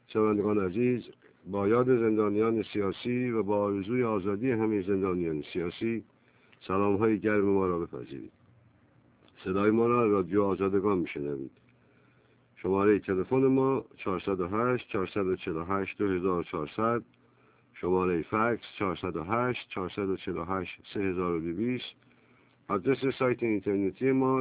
شنوندگان عزیز، با یاد زندانیان سیاسی و با آرزوی آزادی همه زندانیان سیاسی سلام‌های گرم ما را بپذیرید. صدای ما را رادیو آزادگان میشنوید. شماره تلفن ما 408 448 2400، شماره فکس 408 448 3220، آدرس سایت اینترنتی ما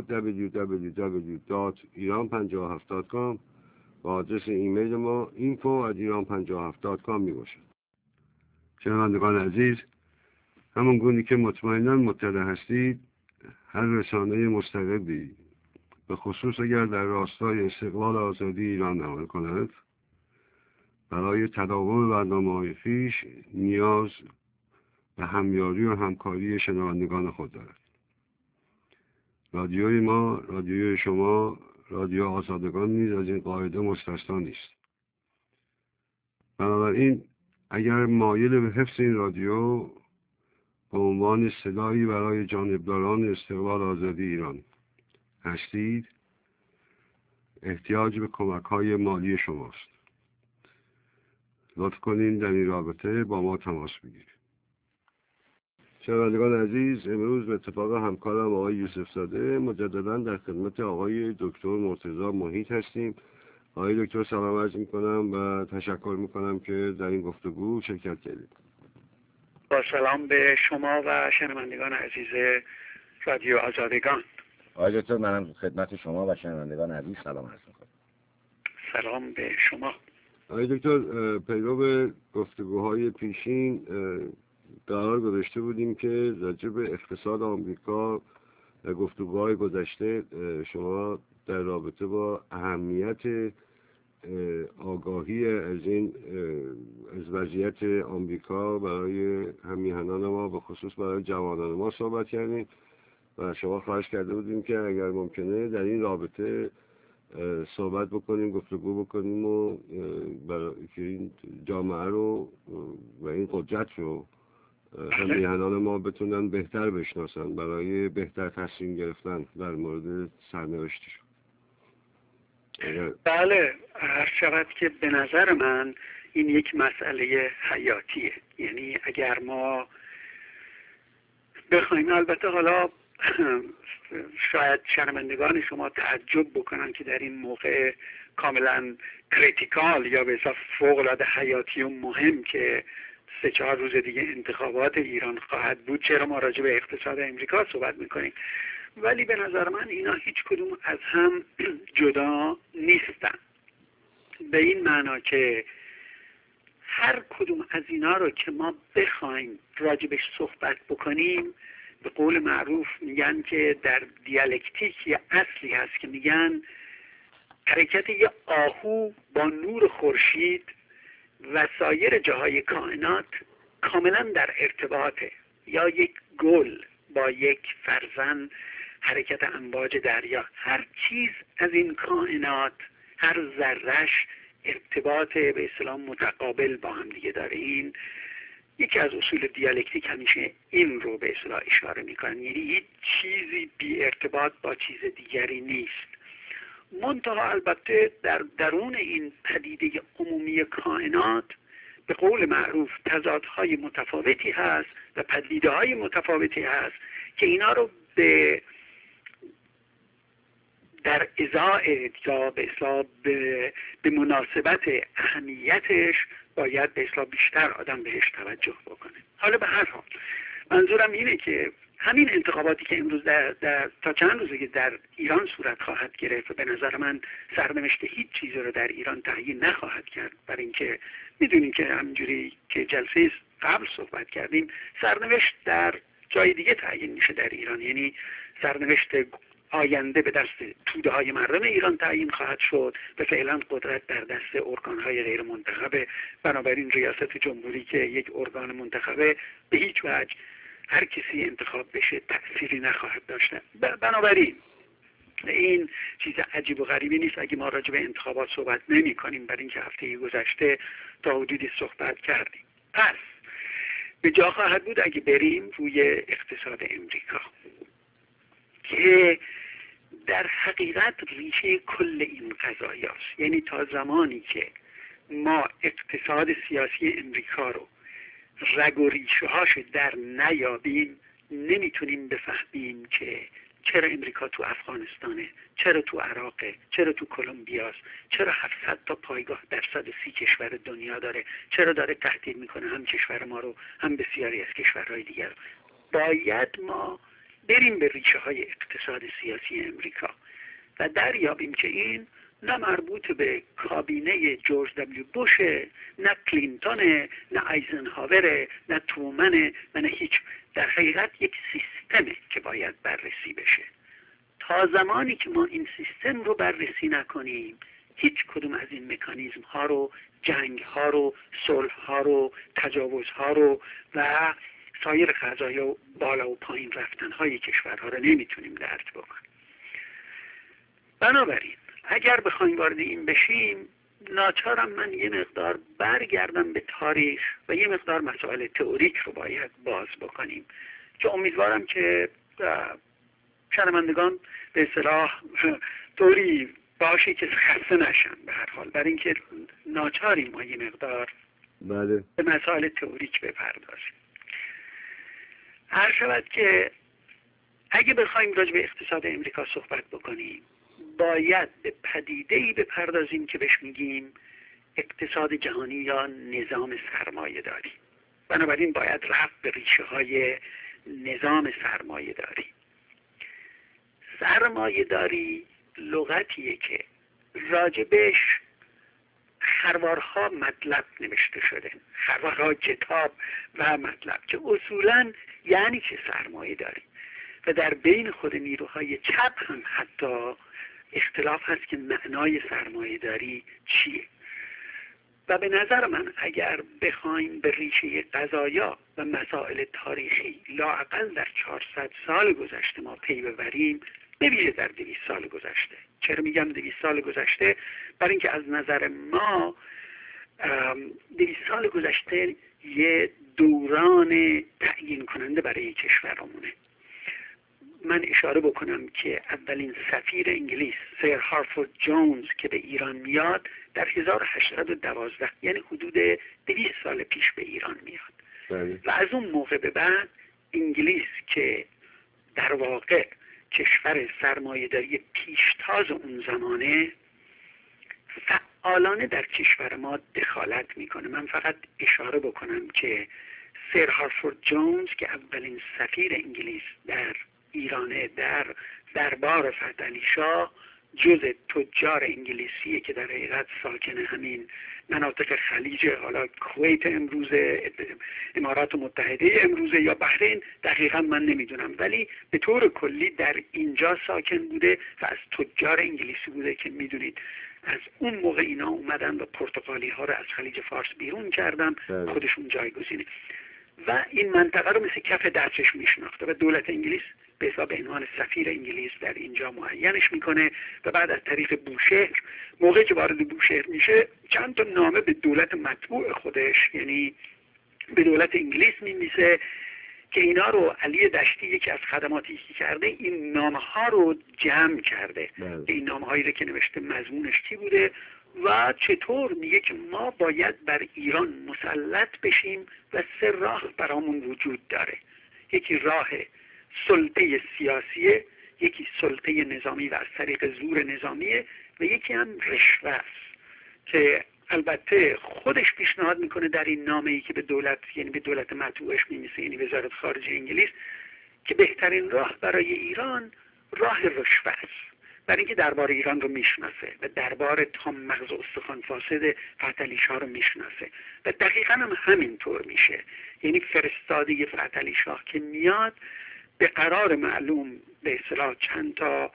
www.iran57.com و آدرس ایمیل ما info@iran57.com می باشد. شنوندگان عزیز، همون گونه که مطمئناً مطلع هستید، هر رسانه مستقلی به خصوص اگر در راستای استقلال آزادی ایران عمل کند، برای تداوم برنامه‌های خویش نیاز به همیاری و همکاری شنوندگان خود دارد. رادیوی ما، رادیوی شما، رادیو آزادگان نیز از این قاعده مستثنا نیست. بنابراین اگر مایل به حفظ این رادیو به عنوان صدایی برای جانبداران استقلال آزادی ایران هستید، احتیاج به کمک‌های مالی شماست. لطف کنین در این رابطه با ما تماس بگیرید. شنوندگان عزیز، امروز به اتفاق همکارم آقای یوسف زاده مجددا در خدمت آقای دکتر مرتضی محیط هستیم. آقای دکتر سلام عرض می‌کنم و تشکر می‌کنم که در این گفتگو شرکت کردید. با سلام به شما و شنوندگان عزیز رادیو آزادگان. آقای دکتر، منم خدمت شما و شنوندگان عزیز سلام عرض می‌کنم. سلام به شما. آقای دکتر، پیرو گفتگوهای پیشین قرار گذاشته بودیم که راجع به اقتصاد آمریکا در گفتگوهای گذشته شما در رابطه با اهمیت آگاهی از وضعیت آمریکا برای همیهنان ما، به خصوص برای جوانان ما صحبت کردیم و شما خواهش کرده بودیم که اگر ممکنه در این رابطه صحبت بکنیم، گفتگو بکنیم و برای که این جامعه رو و این قدرت رو همیهنان ما بتونن بهتر بشناسن برای بهتر تصمیم گرفتن در مورد سرنوشتشون. بله، هر شود که به نظر من این یک مسئله حیاتیه. یعنی اگر ما بخوایم، البته حالا شاید شنوندگان شما تعجب بکنن که در این موقع کاملا کریتیکال یا به حساب فوق‌العاده حیاتی و مهم که 3-4 روز دیگه انتخابات ایران خواهد بود، چرا ما راجع به اقتصاد امریکا صحبت میکنیم. ولی به نظر من اینا هیچ کدوم از هم جدا نیستن، به این معنا که هر کدوم از اینا رو که ما بخوایم راجبش صحبت بکنیم، به قول معروف میگن که در دیالکتیک یه اصلی هست که میگن حرکت یه آهو با نور خورشید و سایر جاهای کائنات کاملا در ارتباطه، یا یک گل با یک فرزن، حرکت امواج دریا. هر چیز از این کائنات، هر ذره‌اش ارتباط به اصطلاح متقابل با هم دیگه داره. این یکی از اصول دیالکتیک همیشه این رو به اصطلاح اشاره میکنن، یعنی هیچ چیزی بی ارتباط با چیز دیگری نیست. منتها البته در درون این پدیده عمومی کائنات به قول معروف تضادهای متفاوتی هست و پدیده‌های متفاوتی هست که اینا رو در ازای یا به اصطلاح به مناسبت اهمیتش باید به اصطلاح بیشتر آدم بهش توجه بکنه. حالا به هر حال منظورم اینه که همین انتخاباتی که امروز تا چند روزه که در ایران صورت خواهد گرفت، به نظر من سرنوشت هیچ چیزی رو در ایران تعیین نخواهد کرد، برای اینکه میدونیم که همینجوری که جلسه قبل صحبت کردیم، سرنوشت در جای دیگه تعیین میشه در ایران. یعنی سرنوشت آینده به دست توده های مردم ایران تعیین خواهد شد و فعلا قدرت در دست ارگان های غیر منتخبه. بنابراین ریاست جمهوری که یک ارگان منتخبه به هیچ وجه هر کسی انتخاب بشه تأثیری نخواهد داشته. بنابراین این چیز عجیب و غریبی نیست اگه ما راجع به انتخابات صحبت نمی کنیم، برای اینکه هفته گذشته تا حدودی صحبت کردیم. پس به جا خواهد بود اگه بریم روی اقتصاد امریکا که در حقیقت ریشه کل این قضایاست. یعنی تا زمانی که ما اقتصاد سیاسی امریکا رو رگ و ریشه هاش در نیابیم نمیتونیم بفهمیم که چرا امریکا تو افغانستانه، چرا تو عراقه، چرا تو کلمبیاست، چرا 700 تا پایگاه در 130 کشور دنیا داره، چرا داره تهدید میکنه هم کشور ما رو هم بسیاری از کشورهای دیگر. باید ما بریم به ریشه های اقتصاد سیاسی امریکا و دریابیم که این نه مربوط به کابینه جورج دبلیو بوش، نه کلینتون، نه آیزنهاور، نه تومن و نه هیچ. در حقیقت یک سیستمه که باید بررسی بشه. تا زمانی که ما این سیستم رو بررسی نکنیم هیچ کدوم از این مکانیزم ها رو، جنگ ها رو، صلح ها رو، تجاوز ها رو و سایر قضایا و بالا و پایین رفتن های کشورها رو نمیتونیم درک بکنیم. بنابراین اگر بخوایم وارد این بشیم ناچارم من یه مقدار برگردم به تاریخ و یه مقدار مسائل تئوریک رو باید باز بکنیم که امیدوارم که شنوندگان به اصطلاح طوری باشه که خسته نشن. به هر حال برای اینکه ناچاریم ما یه مقدار بله به مسائل تئوریک بپردازیم. هر شود که اگه بخوایم راجع به اقتصاد امریکا صحبت بکنیم باید به پدیده‌ای بپردازیم که بهش میگیم اقتصاد جهانی یا نظام سرمایه داری. بنابراین باید رفت به ریشه های نظام سرمایه داری. سرمایه داری لغتیه که راجبش خروارها مطلب نوشته شده، خروارها کتاب و مطلب که اصولاً یعنی چه سرمایه داری و در بین خود نیروهای چپ هم حتی اختلاف هست که معنای سرمایه داری چیه. و به نظر من اگر بخوایم به ریشه قضایا و مسائل تاریخی لااقل در 400 سال گذشته ما پی ببریم، به ویژه در 200 سال گذشته. چرا میگم 200 سال گذشته؟ برای اینکه از نظر ما 200 سال گذشته یه دوران تعیین کننده برای کشورمونه. من اشاره بکنم که اولین سفیر انگلیس سر هارفورد جونز که به ایران میاد در 1812 یعنی حدود 200 سال پیش به ایران میاد و از اون موقع به بعد انگلیس که در واقع کشور سرمایه‌داری پیشتاز اون زمانه فعالانه در کشور ما دخالت میکنه. من فقط اشاره بکنم که سر هارفورد جونز که اولین سفیر انگلیس در ایرانه در دربار فتحعلی شاه جز تجار انگلیسیه که در حقیقت ساکن همین مناطق خلیج، حالا کویت امروزه، امارات متحده امروزه یا بحرین، دقیقا من نمیدونم، ولی به طور کلی در اینجا ساکن بوده و از تجار انگلیسی بوده که میدونید از اون موقع اینا اومدن و پرتغالی ها رو از خلیج فارس بیرون کردن، خودشون جایگزینه و این منطقه رو مثل کف دستش میشناخته و دولت انگلیس به حساب عنوان سفیر انگلیس در اینجا معینش میکنه و بعد از طریق بوشهر، موقعی که وارد بوشهر میشه چند تا نامه به دولت مطبوع خودش یعنی به دولت انگلیس می‌نویسه که اینا رو علی دشتی یکی از خدماتی که کرده این نامه ها رو جمع کرده. این نامه هایی رو که نوشته مضمونش چی بوده و چطور میگه که ما باید بر ایران مسلط بشیم و 3 راه برامون وجود داره. یکی راه سلطه سیاسیه، یکی سلطه نظامی و از طریق زور نظامیه و یکی هم رشوه است که البته خودش پیشنهاد میکنه در این نامه‌ای که به دولت یعنی به دولت مطبوعش می‌نویسه یعنی وزارت خارجه انگلیس که بهترین راه برای ایران راه رشوه است، برای اینکه دربار ایران رو میشناسه و دربار تام مغز استخوان فاسد فتحعلی شاه رو میشناسه و دقیقاً هم همینطور میشه. یعنی فرستاده فتحعلی شاه که میاد به قرار معلوم به اصطلاح چند تا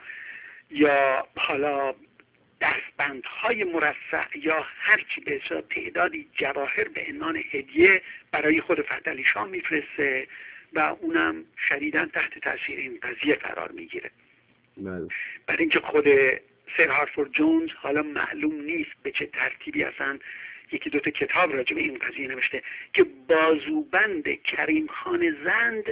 یا حالا دستبندهای مرصع یا هرچی به اصطلاح تعدادی جواهر به عنوان هدیه برای خود فتحعلی شاه میفرسته و اونم شدیداً تحت تاثیر این قضیه قرار میگیره. برای اینکه خود سر هارفورد جونز حالا معلوم نیست به چه ترتیبی اصلا یکی 2 تا کتاب راجع به این قضیه نوشته که بازوبند کریم خان زند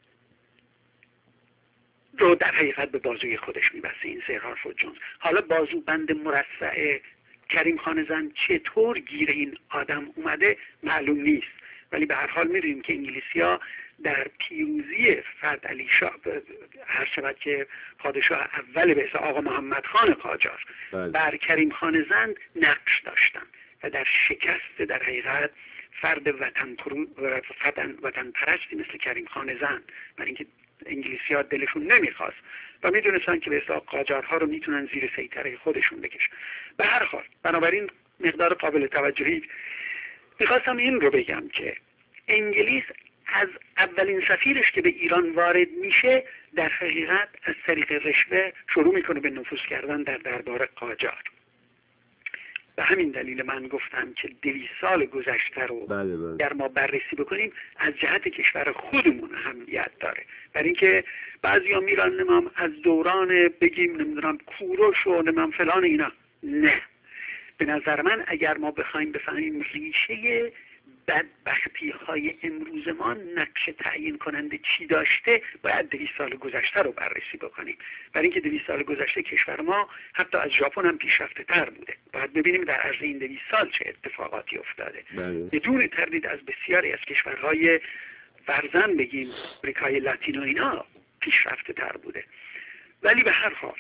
رو در حقیقت به بازوی خودش میبسته این سر هارفورد جونز. حالا بازوبند مرصع کریم خان زند چطور گیر این آدم اومده معلوم نیست، ولی به هر حال می‌دونیم که انگلیسی‌ها در پیروزی فرد علی شاه، هر شود که پادشاه اول به اسم آقا محمد خان قاجار بر کریم خان زند نقش داشتن و در شکست در حقیقت فرد وطن پرستی مثل کریم خان زند، برای اینکه انگلیسی‌ها دلشون نمیخواست و میدونستن که به اصطلاح قاجارها رو میتونن زیر سیطره خودشون بکشن. به هر حال بنابراین مقدار قابل توجهی میخواستم این رو بگم که انگلیس از اولین سفیرش که به ایران وارد میشه در حقیقت از طریق رشوه شروع میکنه به نفوذ کردن در دربار قاجار. به همین دلیل من گفتم که 200 سال گذشته رو در ما بررسی بکنیم از جهت کشور خودمون اهمیت داره، برای اینکه بعضیا میرن نمام از دوران بگیم نمیدونم کوروش و نمام فلان اینا. نه، به نظر من اگر ما بخوایم بفهمیم ریشه بدبختی های امروز ما نقش تعیین کننده چی داشته، باید 200 سال گذشته رو بررسی بکنیم، برای اینکه 200 سال گذشته کشور ما حتی از ژاپن هم پیشرفته تر بوده. باید ببینیم در عرض این 200 سال چه اتفاقاتی افتاده. بدون تردید از بسیاری از کشورهای ورزن بگیم امریکای لاتین و اینا پیشرفته تر بوده. ولی به هر حال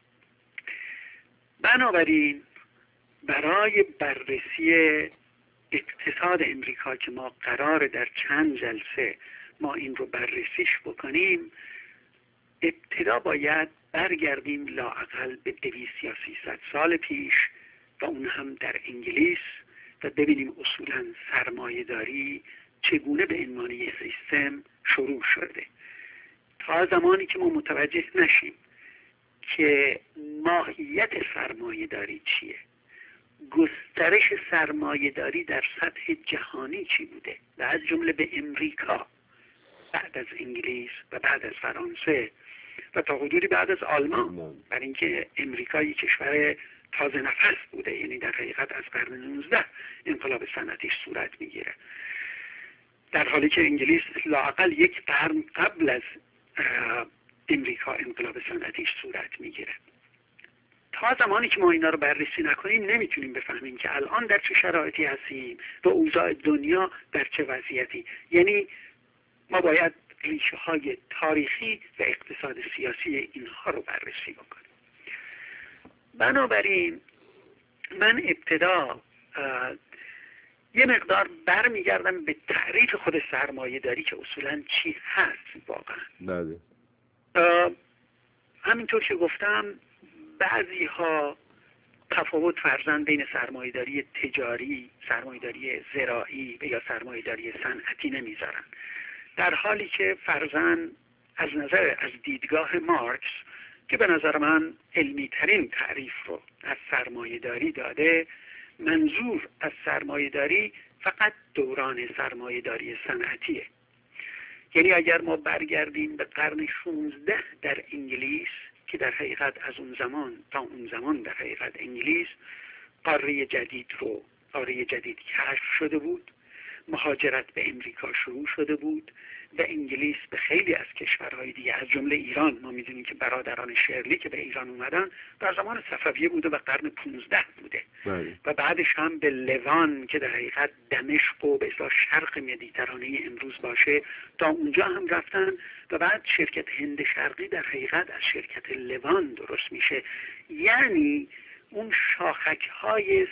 بنابراین برای بررسی اقتصاد امریکا که ما قراره در چند جلسه ما این رو بررسیش بکنیم، ابتدا باید برگردیم لااقل به 200 یا 300 سال پیش و اون هم در انگلیس و ببینیم اصولا سرمایه داری چگونه به عنوان یک سیستم شروع شده. تا زمانی که ما متوجه نشیم که ماهیت سرمایه داری چیه، گسترش سرمایه داری در سطح جهانی چی بوده و از جمله به امریکا بعد از انگلیس و بعد از فرانسه و تا حدودی بعد از آلمان، برای اینکه امریکا یک کشور تازه نفس بوده، یعنی در حقیقت از قرن 19 انقلاب صنعتیش صورت میگیره، در حالی که انگلیس لااقل یک قرن قبل از امریکا انقلاب صنعتیش صورت میگیره. تا زمانی که ما اینا رو بررسی نکنیم نمیتونیم بفهمیم که الان در چه شرایطی هستیم و اوضاع دنیا در چه وضعیتی. یعنی ما باید ریشه های تاریخی و اقتصاد سیاسی اینها رو بررسی بکنیم. بنابراین من ابتدا یه مقدار برمیگردم به تعریف خود سرمایه داری که اصولا چی هست واقعا. بله. همینطور که گفتم بعضی ها تفاوت فرزن بین سرمایه‌داری تجاری، سرمایه‌داری زراعی و یا سرمایه‌داری صنعتی نمیذارن، در حالی که فرزن از دیدگاه مارکس که به نظر من علمی ترین تعریف رو از سرمایه‌داری داده، منظور از سرمایه‌داری فقط دوران سرمایه‌داری صنعتیه. یعنی اگر ما برگردیم به قرن 16 در انگلیس که در حقیقت از اون زمان تا اون زمان در حقیقت انگلیس قاره جدید کشف شده بود، مهاجرت به امریکا شروع شده بود و انگلیس به خیلی از کشورهای دیگه از جمله ایران، ما میدونیم که برادران شرلی که به ایران اومدن در زمان صفویه بوده و قرن 15 بوده و بعدش هم به لوان که در حقیقت دمشق و به اصطلاح شرق مدیترانه امروز باشه تا اونجا هم رفتن و بعد شرکت هند شرقی در حقیقت از شرکت لوان درست میشه. یعنی اون شاخک های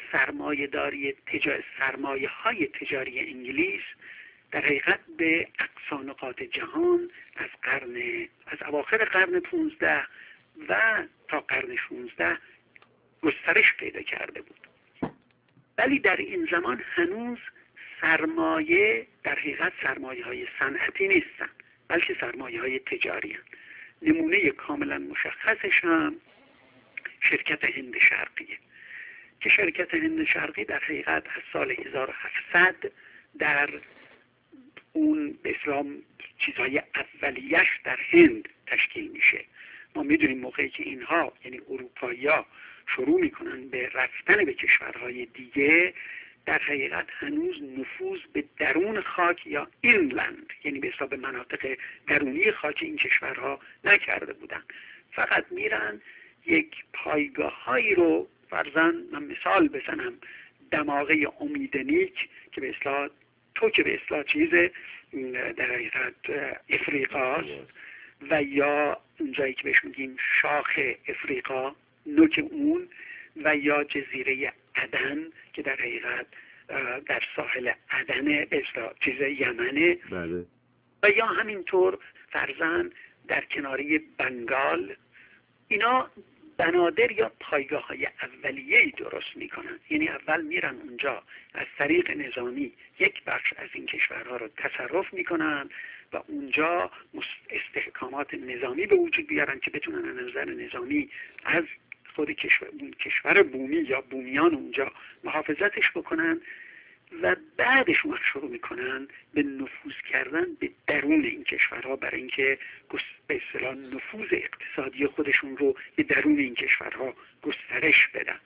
سرمایه های تجاری انگلیس در حقیقت به اقصا نقاط جهان از اواخر قرن 15 و تا قرن 16 گسترش پیدا کرده بود. ولی در این زمان هنوز سرمایه در حقیقت سرمایه های صنعتی نیستن، بلکه سرمایه های تجاری هستند. نمونه کاملا مشخصش هم شرکت هند شرقیه که شرکت هند شرقی در حقیقت از سال 1700 در اون به اسلام چیزهای اولیش در هند تشکیل میشه. ما میدونیم موقعی که اینها یعنی اروپایی‌ها شروع میکنن به رفتن به کشورهای دیگه، در حقیقت هنوز نفوذ به درون خاک یا اینلند یعنی به حساب مناطق درونی خاک این کشورها نکرده بودن، فقط میرن یک پایگاه هایی رو فرضاً من مثال بزنم دماغه امیدنیک که به اصطلاح چیز در حقیقت افریقاست و یا اونجایی که بهش میگیم شاخ افریقا، نوک اون، و یا جزیره عدن که در حقیقت در ساحل عدن به اصطلاح چیز یمنه. بله. و یا همینطور فرضاً در کناره بنگال. اینا بنادر یا پایگاه های اولیه‌ای درست میکنن، یعنی اول میرن اونجا از طریق نظامی یک بخش از این کشورها رو تصرف میکنن و اونجا استحکامات نظامی به وجود بیارن که بتونن از نظر نظامی از خود کشور بومی یا بومیان اونجا محافظتش بکنن و بعدش اون شروع میکنن به نفوذ کردن به درون این کشورها برای اینکه به اصطلاح نفوذ اقتصادی خودشون رو به درون این کشورها گسترش بدن.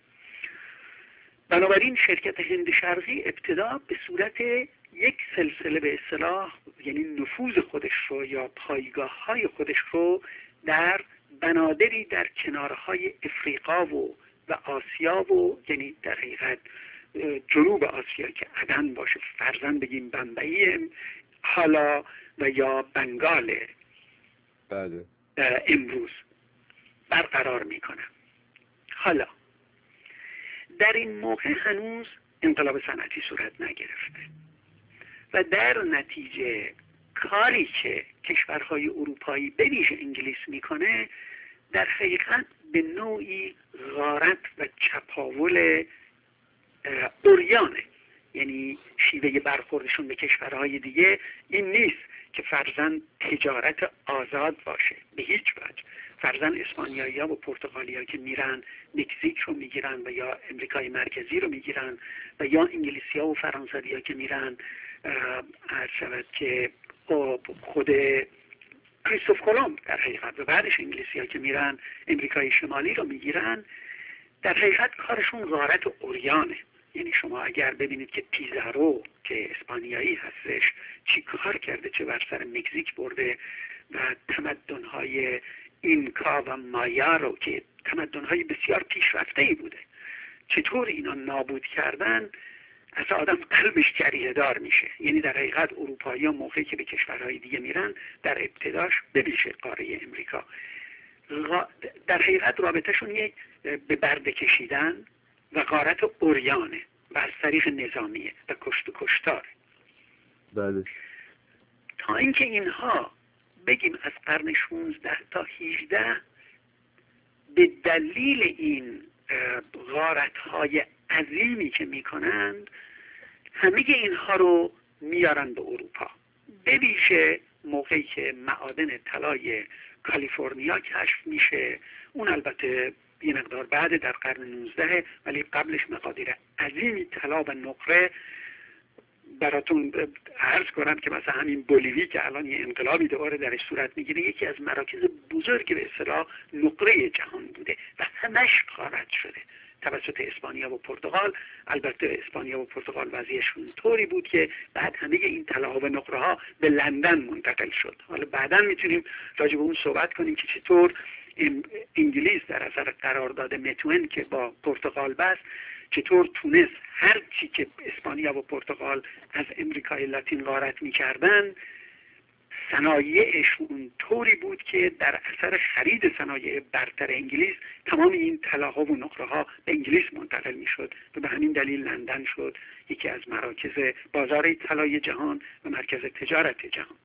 بنابراین شرکت هند شرقی ابتدا به صورت یک سلسله به اصطلاح یعنی نفوذ خودش رو یا پایگاه های خودش رو در بنادری در کنارهای افریقا و آسیا و یعنی در حقیقت جنوب آسیا که عدن باشه، فرضاً بگیم بمبئی حالا و یا بنگال بله امروز برقرار میکنن. حالا در این موقع هنوز انقلاب صنعتی صورت نگرفته و در نتیجه کاری که کشورهای اروپایی به ویژه انگلیس میکنه در حقیقت به نوعی غارت و چپاول اوریانه، یعنی شیوه برخوردشون به کشورهای دیگه این نیست که فرضاً تجارت آزاد باشه، به هیچ وجه. فرضاً اسپانیایی ها و پرتغالی ها که میرن مکزیک رو میگیرن و یا امریکای مرکزی رو میگیرن و یا انگلیسی ها و فرانسوی ها که میرن عرض شود که خود کریستوف کلمب در حقیقت و بعدش انگلیسی ها که میرن امریکای شمالی رو میگیرن، در حقیقت کارشون غارت اوریانه. یعنی شما اگر ببینید که پیزارو که اسپانیایی هستش چی کار کرده، چه بر سر مکزیک برده و تمدن‌های اینکا و مایا رو که تمدن‌های بسیار پیشرفته‌ای بوده چطور اینا نابود کردن، از آدم قلبش جریحه دار میشه. یعنی در حقیقت اروپایی ها موقعی که به کشورهای دیگه میرن در ابتداش ببیشه قاره امریکا در حقیقت رابطهشون یک به برده کشیدن و غارت اوریانه و از طریق نظامیه و کشت و کشتاره. بله. تا اینکه اینها بگیم از قرن 16 تا 18 به دلیل این غارت‌های عظیمی که میکنند همه اینها رو میارن به اروپا، به ویژه موقعی که معادن طلای کالیفرنیا کشف میشه. اون البته یه مقدار بعد در قرن 19 ولی قبلش مقادیر عظیمی طلا و نقره. براتون عرض کنم که مثلا همین بولیوی که الان یه انقلابی دوباره درش صورت میگیره یکی از مراکز بزرگ به اصطلاح نقره جهان بوده و همش غارت شده توسط اسپانیا و پرتغال. البته اسپانیا و پرتغال وضعیشون طوری بود که بعد همه این طلاها و نقره ها به لندن منتقل شد. حالا بعدا میتونیم راجع به اون صحبت کنیم که چطور انگلیس در اثر قرارداد متون که با پرتغال بست چطور تونست هر چی که اسپانیا و پرتغال از امریکای لاتین غارت میکردن صنایعشون طوری بود که در اثر خرید صنایع برتر انگلیس تمام این طلاها و نقره ها به انگلیس منتقل میشد و به همین دلیل لندن شد یکی از مراکز بازار طلای جهان و مرکز تجارت جهان.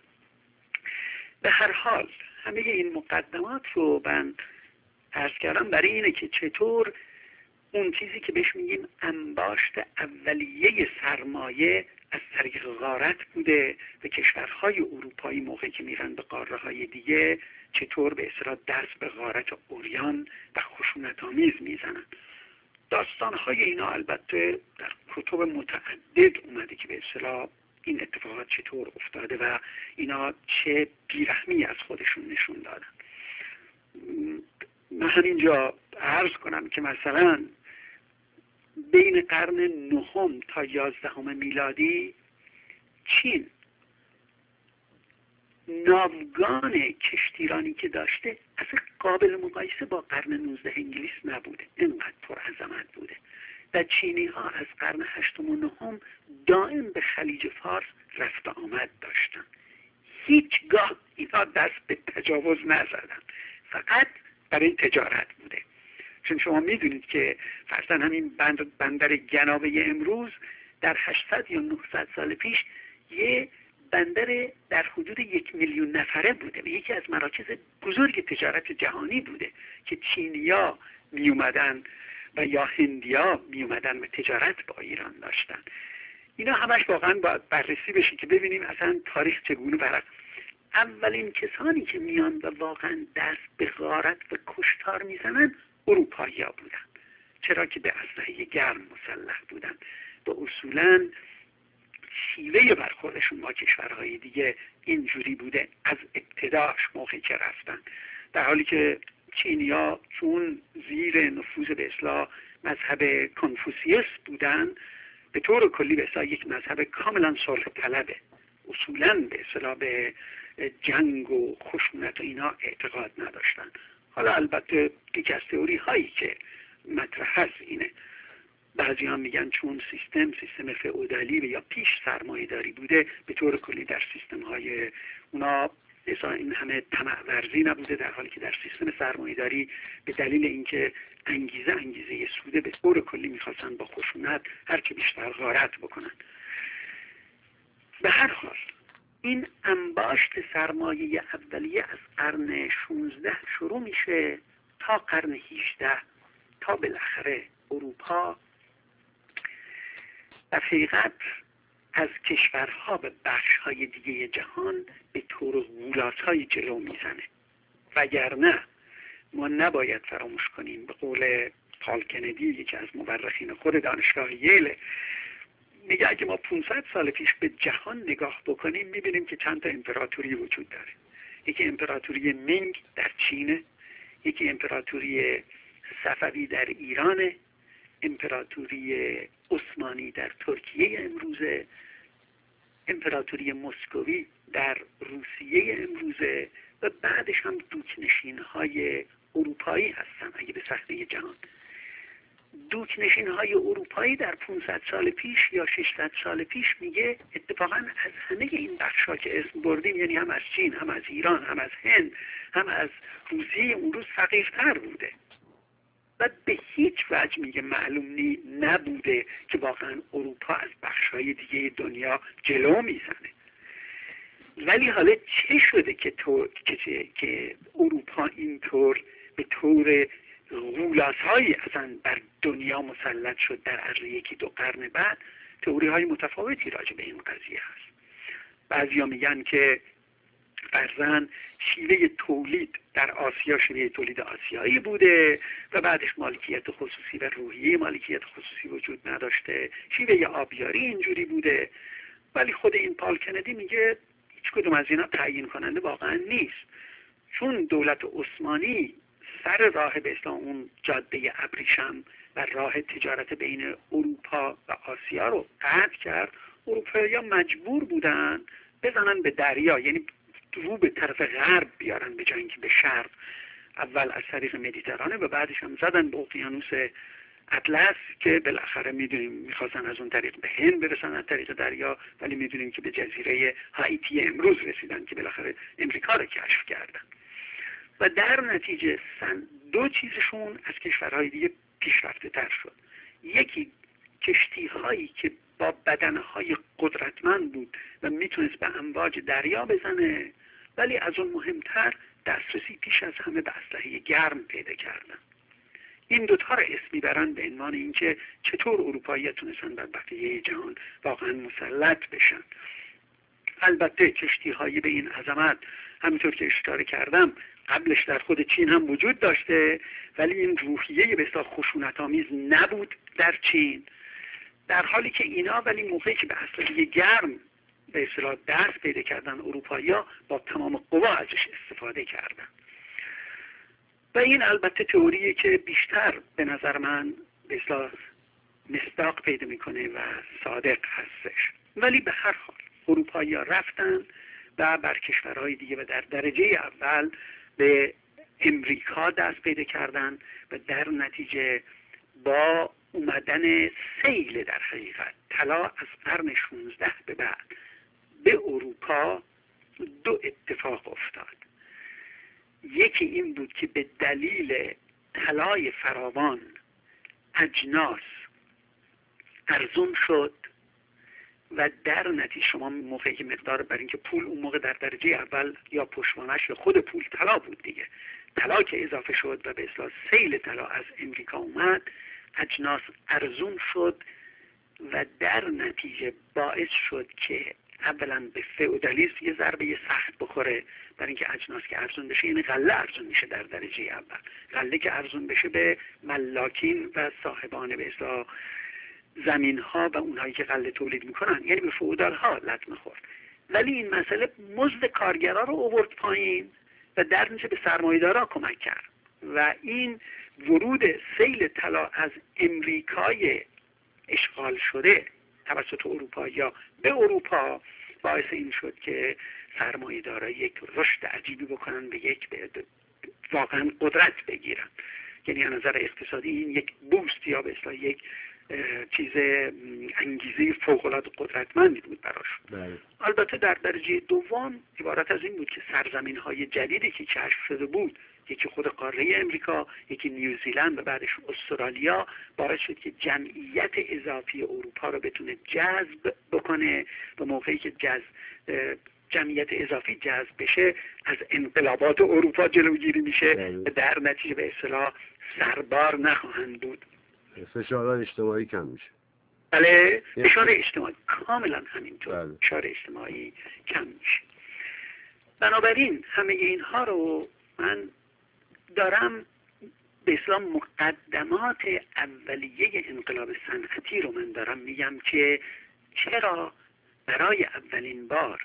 به هر حال همه این مقدمات رو من عرض کردم برای اینه که چطور اون چیزی که بهش میگیم انباشت اولیه سرمایه از طریق غارت بوده و کشورهای اروپایی موقعی که میرن به قاره های دیگه چطور به اصطلاح دست به غارت اوریان و خشونت آمیز میزنن. داستانهای اینا البته در کتب متعدد اومده که به اصطلاح این اتفاقات چطور افتاده و اینا چه بیرحمی از خودشون نشون دادن. من همینجا عرض کنم که مثلا بین قرن 9 تا 11 میلادی چین ناوگان کشتیرانی که داشته اصلا قابل مقایسه با قرن 19 انگلیس نبوده، اینقدر پر عظمت بوده. و چینی ها از قرن 8 و 9 دائم به خلیج فارس رفت آمد داشتن، هیچگاه اینا دست به تجاوز نزدن، فقط برای تجارت بوده. چون شما میدونید که فرضاً همین بندر گناوه امروز در 800 یا 900 سال پیش یه بندر در حدود 1 میلیون نفره بوده و یکی از مراکز بزرگ تجارت جهانی بوده که چینیا می اومدن و یا هندیا می اومدن و تجارت با ایران داشتن. اینا همش واقعا باید بررسی بشه که ببینیم اصلا تاریخ چگونه برد. اولین کسانی که میان و واقعا دست به غارت و کشتار میزنن اروپایی‌ها بودن، چرا که به اسلحه گرم مسلح بودن و اصولاً شیوه برخوردشون با کشورهای دیگه اینجوری بوده از ابتداش موقعی که رفتن. در حالی که چینی‌ها چون زیر نفوذ به اصطلاح مذهب کنفوسیوس بودن، به طور کلی به اصطلاح یک مذهب کاملا صلح طلبه، اصولاً به اصطلاح به جنگ و خشونت و اینا اعتقاد نداشتن. حالا البته یکی از تئوری هایی که مطرح هست اینه، بعضی هم میگن چون سیستم فئودالی و یا پیش سرمایه داری بوده، به طور کلی در سیستم های اونا این همه طمع ورزی نبوده، در حالی که در سیستم سرمایه داری به دلیل اینکه انگیزه سوده به طور کلی میخواستن با خشونت هرچه بیشتر غارت بکنن. به هر حال این انباشت سرمایه اولیه از قرن 16 شروع میشه تا قرن 18 تا بالاخره اروپا در حقیقت از کشورها به بخش‌های دیگه جهان به طور غولاس‌های جلو میزنه. وگرنه ما نباید فراموش کنیم، به قول پال کندی یکی از مورخین خود دانشگاه ییل میگه اگه ما 500 سال پیش به جهان نگاه بکنیم میبینیم که چند تا امپراتوری وجود داره. یکی امپراتوری مینگ در چینه، یکی امپراتوری صفوی در ایرانه، امپراتوری عثمانی در ترکیه امروزه، امپراتوری مسکوی در روسیه امروزه و بعدش هم دوکنشین‌های اروپایی هستن. اگه به صحنه جهان دوکنشین‌های اروپایی در 500 سال پیش یا 600 سال پیش میگه اتفاقا از همه این بخش‌ها که اسم بردیم، یعنی هم از چین، هم از ایران، هم از هند، هم از روسیه، اون روز فقیرتر بوده و به هیچ وجه میگه معلوم نبوده که واقعا اروپا از بخش‌های دیگه دنیا جلو میزنه. ولی حالا چه شده که اروپا اینطور به طور غولاس‌هایی اصلا بر دنیا مسلط شد در عرض 1-2 قرن بعد؟ تئوری‌های متفاوتی راجع به این قضیه هست. بعضیا میگن که فرضاً شیوه تولید در آسیا شیوه تولید آسیایی بوده و بعدش مالکیت خصوصی و روحیه مالکیت خصوصی وجود نداشته، شیوه آبیاری اینجوری بوده. ولی خود این پال کندی میگه هیچ کدوم از اینا تعیین کننده واقعا نیست، چون دولت عثمانی سر راه به اسلام اون جاده ابریشم و راه تجارت بین اروپا و آسیا رو قطع کرد، اروپایی‌ها مجبور بودن بزنن به دریا، یعنی رو به طرف غرب بیارن به جای اینکه به شرق، اول از طریق مدیترانه و بعدش هم زدن به اقیانوس اطلس که بالاخره میدونیم میخواستن از اون طریق به هند برسن از طریق دریا، ولی میدونیم که به جزیره هایتی امروز رسیدن که بالاخره امریکا رو کشف کردن و در نتیجه دو چیزشون از کشورهای دیگه پیشرفته تر شد. یکی کشتی هایی که با بدنهای قدرتمند بود و میتونست به امواج دریا بزنه، ولی از اون مهمتر دسترسی پیش از همه به اسلحه گرم پیدا کردن. این دوتا رو اسم میبرن به عنوان اینکه چطور اروپایی‌ها تونستن بر بقیه جهان واقعا مسلط بشن. البته کشتی هایی به این عظمت همینطور که اشاره کردم قبلش در خود چین هم وجود داشته، ولی این روحیه به اصطلاح خشونت‌آمیز نبود در چین، در حالی که اینا ولی موقعی که به اسلحه گرم به اصطلاح دست پیدا کردن اروپایی‌ها با تمام قوا ازش استفاده کردن. و این البته تئوریه که بیشتر به نظر من به اصطلاح مصداق پیدا میکنه و صادق هستش. ولی به هر حال اروپایی‌ها رفتن و بر کشورهای دیگه و در درجه اول به امریکا دست پیدا کردن و در نتیجه با اومدن سیل در حقیقت طلا از قرن 16 به بعد به اروپا دو اتفاق افتاد. یکی این بود که به دلیل طلای فراوان اجناس ارزون شد و در نتیجه شما موقعی که مقدار، برای اینکه پول اون موقع در درجه اول یا پشتوانش یا خود پول طلا بود دیگه، طلا که اضافه شد و به اصطلاح سیل طلا از امریکا اومد، اجناس ارزون شد و در نتیجه باعث شد که اولا به فئودالیسم یه ضربه سخت بخوره، برای اینکه اجناس که ارزون بشه یعنی غله ارزون میشه در درجه اول، غله که ارزون بشه به ملاکین و صاحبان به اصطلاح زمین ها و اونهایی که غله تولید میکنن یعنی به فئودال ها لطمه خورد. ولی این مسئله مزد کارگرا رو آورد پایین و در نتیجه به سرمایه‌دارا کمک کرد و این ورود سیل طلا از امریکای اشغال شده توسط اروپایی‌ها به اروپا باعث این شد که سرمایه‌دارا یک رشد عجیبی بکنن، به واقعا قدرت بگیرن. یعنی از نظر اقتصادی این یک بوست یا به اصطلاح یک چیز انگیزه فوق‌العاده قدرتمندی بود براشون. البته در درجه دوم عبارت از این بود که سرزمین‌های جدیدی که کشف شده بود، یکی خود قاره امریکا، یکی نیوزیلند و بعدش استرالیا، باعث شد که جمعیت اضافی اروپا رو بتونه جذب بکنه و موقعی که جمعیت اضافی جذب بشه از انقلابات اروپا جلوگیری میشه و در نتیجه به اصطلاح سربار نخواهند بود، فشار اجتماعی کم میشه. بله، فشار اجتماعی کاملا همینطور، فشار اجتماعی کم میشه. بنابراین همه اینها رو من دارم به اصطلاح مقدمات اولیه انقلاب صنعتی رو من دارم میگم که چرا برای اولین بار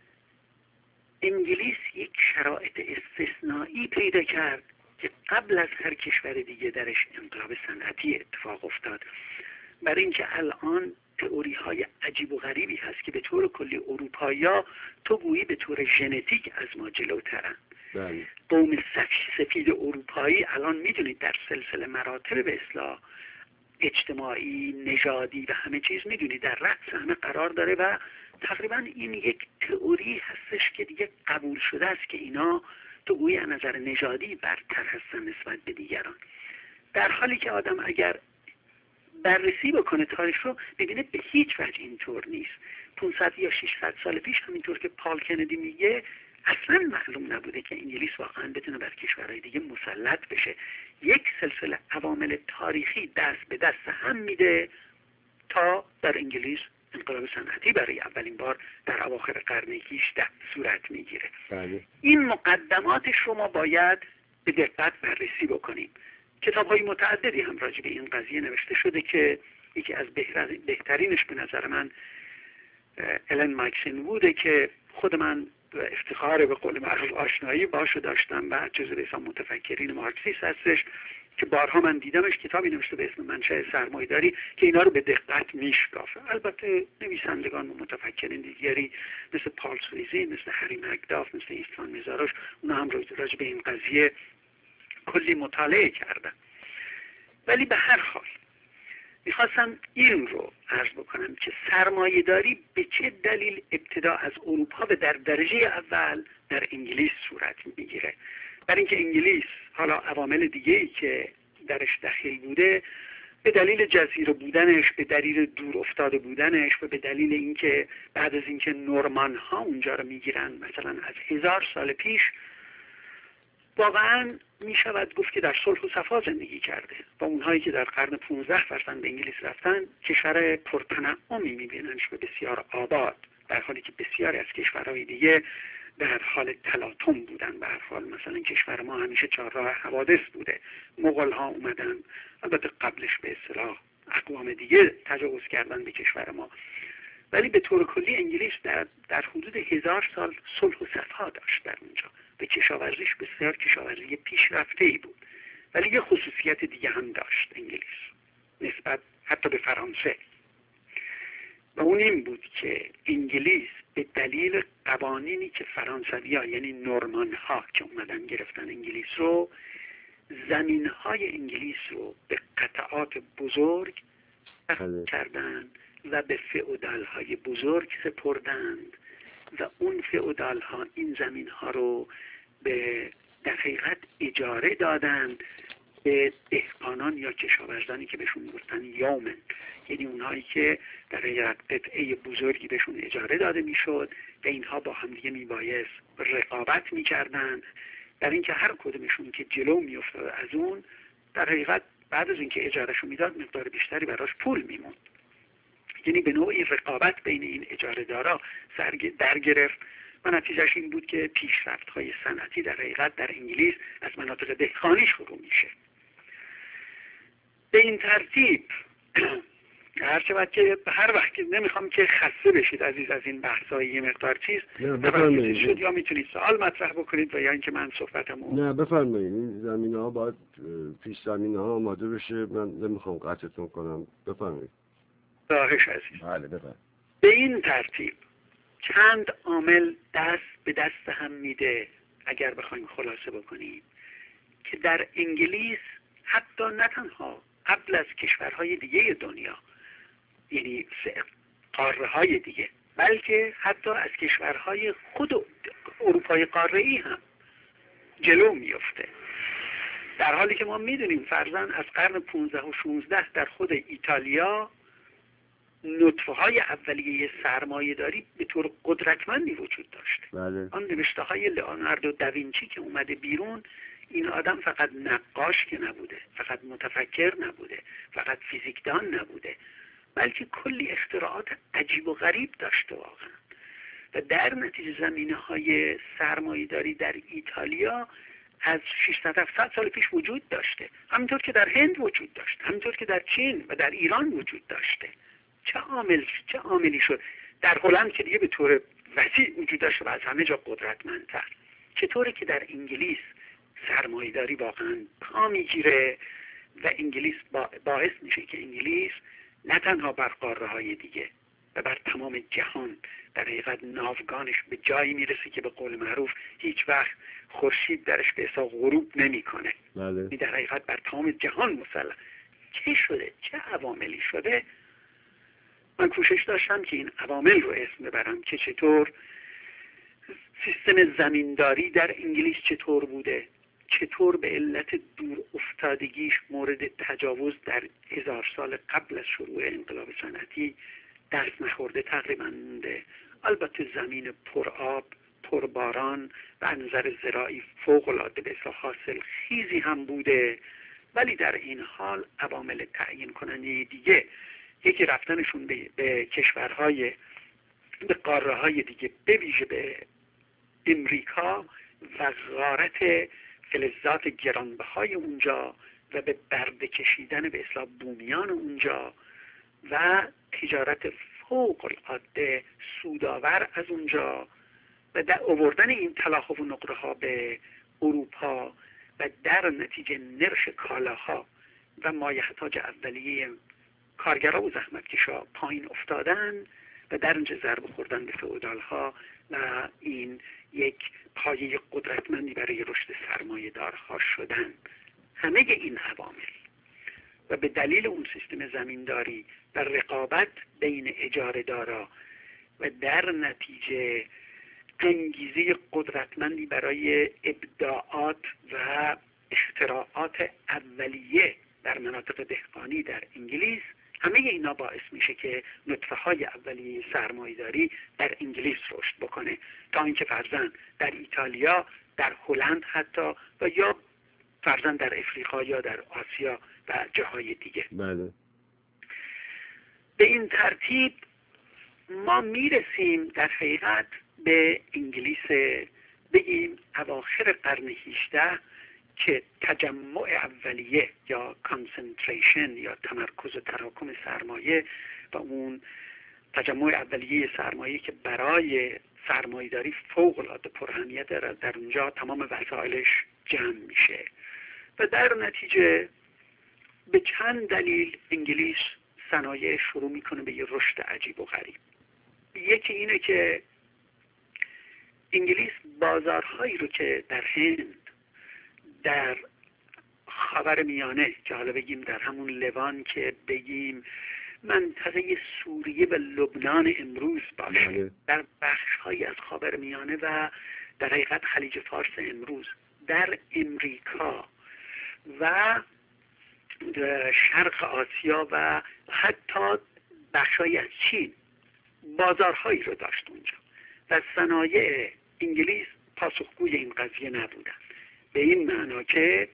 انگلیس یک شرایط استثنایی پیدا کرد که قبل از هر کشور دیگه درش انقلاب صنعتی اتفاق افتاد. برای اینکه الان تئوری های عجیب و غریبی هست که به طور کلی اروپایی‌ها تو گویی به طور ژنتیک از ما جلوترن. قوم سفید اروپایی الان میدونید در سلسله مراتب به اصطلاح اجتماعی، نژادی و همه چیز میدونید در رأس همه قرار داره و تقریبا این یک تئوری هستش که دیگه قبول شده است که اینا تو گویی از نظر نژادی برتر هستن نسبت به دیگران، در حالی که آدم اگر بررسی بکنه تاریخ رو ببینه به هیچ وجه اینطور نیست. 500 یا 600 سال پیش همینطور که پال کندی میگه اصلا معلوم نبوده که انگلیس واقعا بتونه بر کشورهای دیگه مسلط بشه. یک سلسله عوامل تاریخی دست به دست هم میده تا در انگلیس انقلاب صنعتی برای اولین بار در اواخر قرن 18 صورت میگیره. این مقدماتش رو ما باید به دقت بررسی بکنیم. کتاب‌های متعددی هم راجع به این قضیه نوشته شده که یکی از بهترینش به نظر من الن مایکسن بوده که خود من افتخار به قول معروف آشنایی باشو داشتم و جزو اصلا متفکرین مارکسیست هستش که بارها من دیدمش. کتابی نوشته به اسم منشأ سرمایه‌داری که اینا رو به دقت میشکافه. البته نویسندگان و متفکرین دیگری مثل پال سویزی، مثل هری مکداف، مثل ایستوان میزاروش، اونا هم راجع به این قضیه کلی مطالعه کردن. ولی به هر حال میخواستم این رو عرض بکنم که سرمایه‌داری به چه دلیل ابتدا از اروپا به در درجه اول در انگلیس صورت میگیره. برای اینکه انگلیس حالا عوامل دیگه‌ای که درش دخیل بوده، به دلیل جزیره بودنش، به دلیل دور افتاده بودنش و به دلیل اینکه بعد از اینکه نورمان ها اونجا رو میگیرن مثلا از 1000 سال پیش، واقعا می شود گفت که در صلح و صفا زندگی کرده و اونهایی که در قرن 15 فرزند به انگلیس رفتن کشور پرتنعمی می بیننش و بسیار آباد، در حالی که بسیاری از کشورهای دیگه در حال تلاطم بودن. به هر حال مثلا کشور ما همیشه چهارراه حوادث بوده، مغول ها اومدن، البته قبلش به اصطلاح اقوام دیگه تجاوز کردن به کشور ما، ولی به طور کلی انگلیس در حدود 1000 سال صلح و صفا داشت در اونجا و کشاورزیش بسیار کشاورزی پیشرفته‌ای بود. ولی یه خصوصیت دیگه هم داشت انگلیس نسبت حتی به فرانسه، و اون این بود که انگلیس به دلیل قوانینی که فرانسوی‌ها یعنی نورمان‌ها که اومدن گرفتن انگلیس رو، زمین‌های انگلیس رو به قطعات بزرگ کردن و به فئودال‌های بزرگ سپردند و اون فئودال‌ها این زمین‌ها رو به در حقیقت اجاره دادند به دهقانان یا کشاورزانی که بهشون گفتن یومن، یعنی اونهایی که در حقیقت قطعه بزرگی بهشون اجاره داده میشد و اینها با همدیگه میبایست رقابت میکردن در اینکه هر کدومشون که جلو میافتاد از اون در حقیقت بعد از اینکه اجارهشو میداد مقدار بیشتری براش پول میموند. یعنی به نوعی رقابت بین این اجاره دارا در گرفت و نتیجهش این بود که پیشرفت‌های صنعتی در حقیقت در انگلیس از مناطق دهقانی شروع میشه. به این ترتیب هرچند که هر وقت که نمیخوام که خسته بشید عزیز از این بحث‌های یه مقدار چیز شد یا میتونید سوال مطرح بکنید و یا اینکه من صحبتمو نه بفرمایید. این زمینه‌ها باید پیش زمینه‌ها آماده بشه، من نمیخوام قطعتون کنم، بفرمایید. خواهش عزیز. بله بفرمایید. به این ترتیب چند عامل دست به دست هم میده اگر بخوایم خلاصه بکنیم که در انگلیس حتی نه تنها قبل از کشورهای دیگه دنیا یعنی قاره های دیگه بلکه حتی از کشورهای خود اروپای قاره‌ای هم جلو میفته، در حالی که ما میدونیم فرضاً از قرن 15 و 16 در خود ایتالیا نطفه های اولیه سرمایه داری به طور قدرتمندی وجود داشت. بله. آن نوشته های لئوناردو داوینچی که اومده بیرون، این آدم فقط نقاش که نبوده، فقط متفکر نبوده، فقط فیزیکدان نبوده، بلکه کلی اختراعات عجیب و غریب داشته واقعا. و در نتیجه زمینه های سرمایه داری در ایتالیا از 600-700 سال پیش وجود داشته، همینطور که در هند وجود داشته، همینطور که در چین و در ایران وجود داشته. چه عاملی شد در هلند که دیگه به طور وسیع وجود داشته و از همه جا قدرتمندتر، چطوره که در انگلیس سرمایه‌داری واقعا پا میگیره و انگلیس باعث میشه که انگلیس نه تنها بر قاره‌های دیگه و بر تمام جهان در حقیقت ناوگانش به جایی میرسه که به قول معروف هیچ وقت خورشید درش به حساب غروب نمیکنه. بله. در حقیقت بر تمام جهان مسلط. چه شده؟ چه عواملی شده؟ من کوشش داشتم که این عوامل رو اسم ببرم که چطور سیستم زمینداری در انگلیس چطور بوده، چطور به علت دور افتادگیش مورد تجاوز در 1000 سال قبل از شروع انقلاب صنعتی دست نخورده تقریبا مونده. البته زمین پرآب، پرباران و از نظر زراعی فوق‌العاده به اصطلاح حاصل خیزی هم بوده، ولی در این حال عوامل تعیین کننده دیگه، یکی رفتنشون به کشورهای به قاره های دیگه، به ویژه به امریکا و غارت فلزات گرانبهای اونجا و به برده کشیدن به اصطلاح بومیان اونجا و تجارت فوق العاده سودآور از اونجا و در آوردن این تلاحق و نقره ها به اروپا و در نتیجه نرخ کالاها و مایحتاج اولیه کارگرها و زحمتکشا پایین افتادن و در اونجا ضربه خوردن به فئودال ها و این یک پایه قدرتمندی برای رشد سرمایه دارها شدن. همه این عوامل و به دلیل اون سیستم زمینداری و رقابت بین اجاره دارا و در نتیجه انگیزه قدرتمندی برای ابداعات و اختراعات اولیه در مناطق دهقانی در انگلیس، همه اینا باعث میشه که نطفه های اولیه سرمایه‌داری در انگلیس رشد بکنه تا اینکه فرضاً در ایتالیا، در هلند حتی و یا فرضاً در افریقا یا در آسیا و جاهای دیگه. بله. به این ترتیب ما میرسیم در حقیقت به انگلیس بگیم اواخر قرن 18 که تجمع اولیه یا کانسنتریشن یا تمرکز و تراکم سرمایه و اون تجمع اولیه سرمایه که برای سرمایه‌داری فوق العاده پراهمیت در اونجا تمام وسایلش جمع میشه و در نتیجه به چند دلیل انگلیس صنایع شروع میکنه به یه رشد عجیب و غریب. یکی اینه که انگلیس بازارهایی رو که در هند، در خاورمیانه که حالا بگیم در همون لبنان، که بگیم منطقه سوریه و لبنان امروز باشه، در بخش‌هایی از خاورمیانه و در حقیقت خلیج فارس امروز، در امریکا و شرق آسیا و حتی بخش‌هایی از چین بازارهایی رو داشت اونجا و صنایع انگلیس پاسخگوی این قضیه نبودن، به این معنا که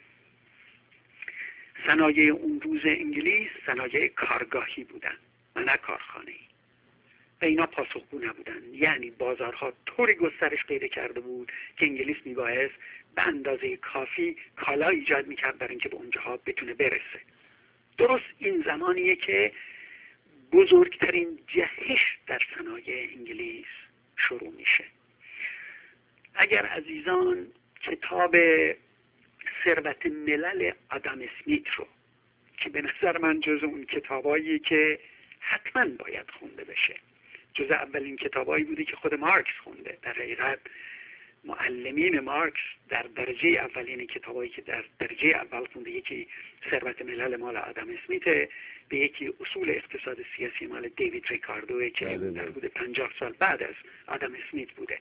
صنایع اون روز انگلیس صنایع کارگاهی بودن و نه کارخانه‌ای و اینا پاسخگو نبودن. یعنی بازارها طوری گسترش پیدا کرده بود که انگلیس میبایست به اندازه کافی کالا ایجاد میکرد برای اینکه به اونجاها بتونه برسه. درست این زمانیه که بزرگترین جهش در صنایع انگلیس شروع میشه. اگر عزیزان کتاب ثروت ملل آدم اسمیت رو که به نظر من جز اون کتابایی که حتما باید خونده بشه، جز اولین کتابایی بوده که خود مارکس خونده، در حقیقت معلمین مارکس در درجه اولین کتابایی که در درجه اول خونده، یکی ثروت ملل مال آدم اسمیت، به یکی اصول اقتصاد سیاسی مال دیوید ریکاردو که در بوده 50 سال بعد از آدم اسمیت بوده.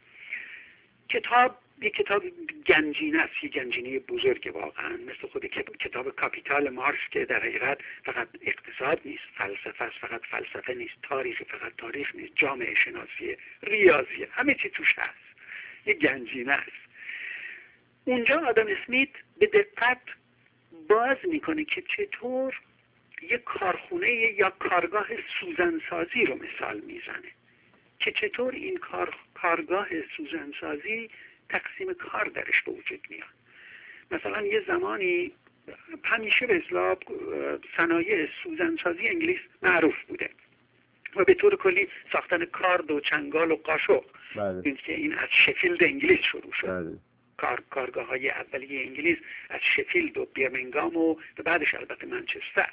یک کتاب گنجینه است، یک گنجینه بزرگ واقعا، مثل خود کتاب کاپیتال مارکس که در حقیقت فقط اقتصاد نیست، فلسفه است، فقط فلسفه نیست، تاریخ فقط تاریخ نیست، جامعه شناسی، ریاضی، همه چی توش هست، یک گنجینه است. اونجا آدم اسمیت به دقت باز میکنه که چطور یک کارخونه یا کارگاه سوزنسازی رو مثال میزنه که چطور این کارگاه سوزنسازی تقسیم کار درش به وجود میاد. مثلا یه زمانی همیشه به اصطلاح صنایع سوزنسازی انگلیس معروف بوده و به طور کلی ساختن کارد و چنگال و قاشق که این از شفیلد انگلیس شروع شد. کارگاه های اولیه انگلیس از شفیلد و برمنگام و بعدش البته منچستر.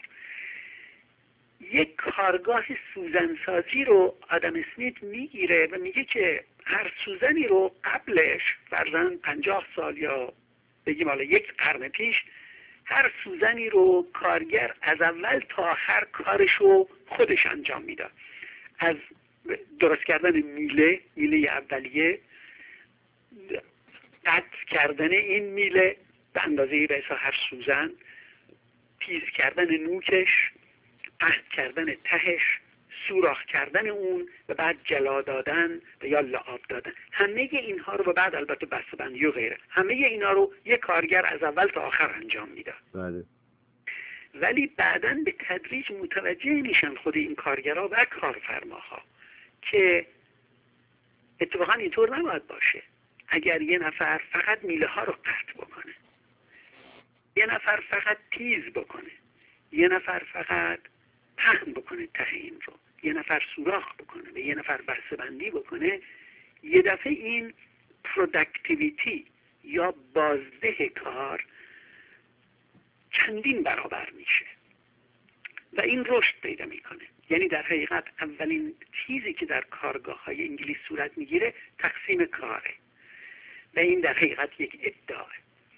یک کارگاه سوزنسازی رو آدم اسمیت میگیره و میگه که هر سوزنی رو قبلش فرضاً 50 سال یا بگیم حالا یک قرن پیش، هر سوزنی رو کارگر از اول تا آخر کارش رو خودش انجام میداد، از درست کردن میله اولیه، قطع کردن این میله به اندازه رسا هر سوزن، تیز کردن نوکش، پهن کردن تهش، سوراخ کردن اون و بعد جلا دادن و یا لعاب دادن، همه اینها رو و بعد البته بسته‌بندی و غیره، همه اینا رو یک کارگر از اول تا آخر انجام میداد. بله. ولی بعداً به تدریج متوجه میشن خود این کارگرها و کارفرماها که اتفاقا اینطور نباید باشه. اگر یه نفر فقط میله ها رو قطع بکنه، یه نفر فقط تیز بکنه، یه نفر فقط پهن بکنه ته این رو، یه نفر سوراخ بکنه و یه نفر بسته‌بندی بکنه، یه دفعه این پروداکتیویتی یا بازده کار چندین برابر میشه و این رشد پیدا میکنه. یعنی در حقیقت اولین چیزی که در کارگاه های انگلیس صورت میگیره تقسیم کاره و این در حقیقت یک ادعاه.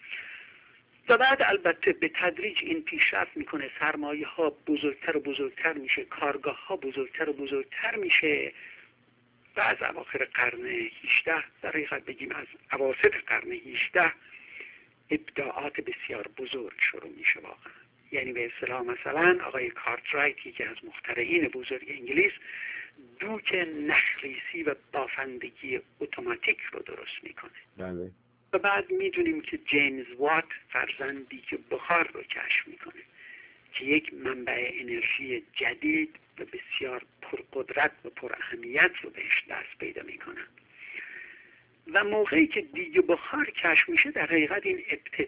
و بعد البته به تدریج این پیشرفت میکنه، سرمایه ها بزرگتر و بزرگتر میشه، کارگاه ها بزرگتر و بزرگتر میشه و از اواخر قرن 18 در حقیقت بگیم از اواسط قرن 18 ابداعات بسیار بزرگ شروع میشه واقعا. یعنی به اصطلاح مثلا آقای کارترایت که از مخترعین بزرگ انگلیس دوک نخریسی و بافندگی اتوماتیک رو درست میکنه. بله. و بعد میدونیم که جیمز وات فرزند دیگ بخار رو کشف میکنه که یک منبع انرژی جدید و بسیار پرقدرت و پر اهمیت رو بهش دست پیدا میکنن. و موقعی که دیگ بخار کشف میشه در حقیقت این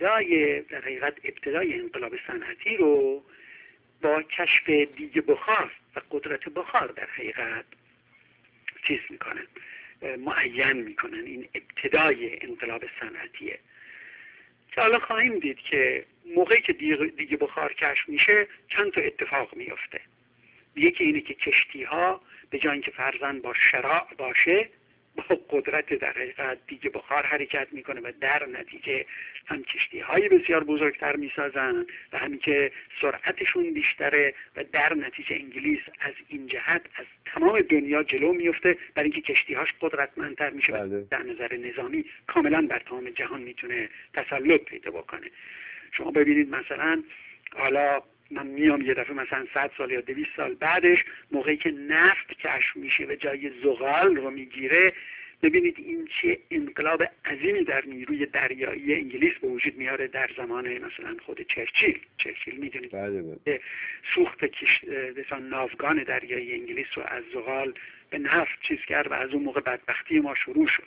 ابتدای انقلاب صنعتی رو با کشف دیگ بخار و قدرت بخار در حقیقت چیز میکنن، معین میکنن. این ابتدای انقلاب صنعتیه که حالا خواهیم دید که موقعی که دیگ بخار کشف میشه چند تا اتفاق میفته. یکی اینه که کشتی ها به جای اینکه فرضاً با شراع باشه با قدرت در حقیقت دیگه بخار حرکت میکنه و در نتیجه هم کشتی های بسیار بزرگتر میسازن و همین که سرعتشون بیشتره و در نتیجه انگلیس از این جهت از تمام دنیا جلو میفته، برای اینکه کشتی هاش قدرتمندتر میشه و در نظر نظامی کاملا بر تمام جهان میتونه تسلط پیدا بکنه. شما ببینید مثلا حالا من میام یه دفعه مثلا 100 سال یا 200 سال بعدش، موقعی که نفت کشف میشه و جای زغال رو میگیره، ببینید این چه انقلاب عظیمی در نیروی دریایی انگلیس به وجود میاره در زمان مثلا خود چرچیل میدونید سوخت ناوگان دریایی انگلیس رو از زغال به نفت چیز کرد و از اون موقع بدبختی ما شروع شد.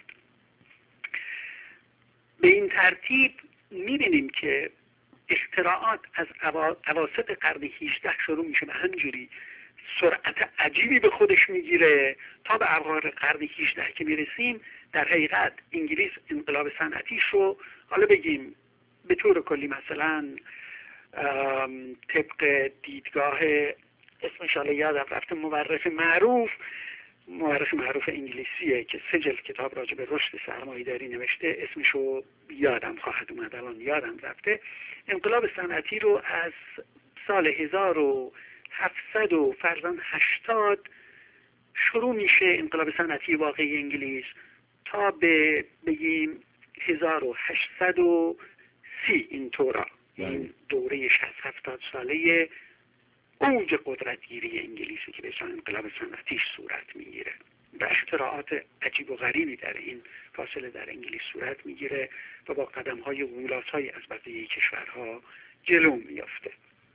به این ترتیب میبینیم که اختراعات از اواسط قرن 18 شروع میشه و همینجوری سرعت عجیبی به خودش میگیره تا به اواخر قرن 18 که میرسیم. در حقیقت انگلیس انقلاب صنعتیش رو حالا بگیم به طور کلی مثلا طبق دیدگاه اسمش حالا یادم رفته، مورخ معروف انگلیسیه که 3 جلد کتاب راجع به رشد سرمایه‌داری نوشته، اسمشو یادم خواهد اومد الان یادم رفته. انقلاب صنعتی رو از سال 1700 و فرضاً 80 شروع میشه انقلاب صنعتی واقعی انگلیس تا به بگیم 1830 اینطورا، این دوره 60-70 ساله اوج قدرتگیری انگلیسی که به انقلاب صنعتیش صورت میگیره و اختراعات عجیب و غریبی در این فاصله در انگلیس صورت میگیره و با قدم‌های غولاسایی از بقیه کشورها جلو میافته.